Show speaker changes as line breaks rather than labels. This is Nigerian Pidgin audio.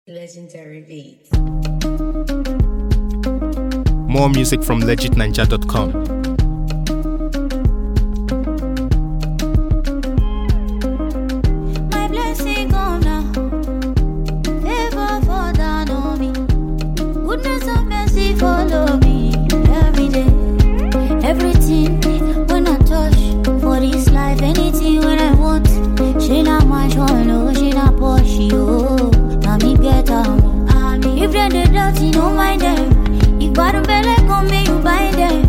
Legendary beats.
More music from legitninja.com.
My blessing come now. Favor fall down on me. Goodness and mercy follow me every day. Everything when I touch for this life, anything when I want. She not my no, she not Porsche, oh. Now me get her. If they're the dirty, don't mind them. If bottom belly come, me you buy them.